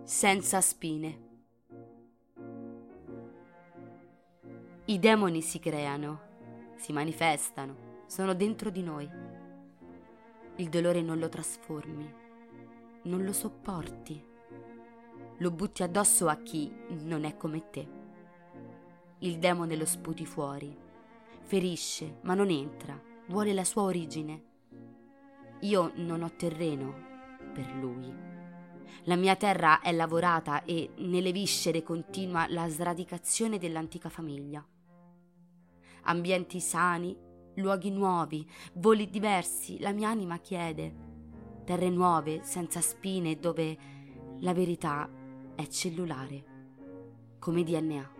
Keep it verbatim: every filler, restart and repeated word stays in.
senza spine. I demoni si creano, si manifestano, sono dentro di noi. Il dolore non lo trasformi, non lo sopporti, lo butti addosso a chi non è come te. Il demone lo sputi fuori, ferisce ma non entra, vuole la sua origine. Io non ho terreno per lui. La mia terra è lavorata e nelle viscere continua la sradicazione dell'antica famiglia. Ambienti sani, luoghi nuovi, voli diversi, la mia anima chiede. Terre nuove, senza spine, dove la verità è cellulare, come D N A.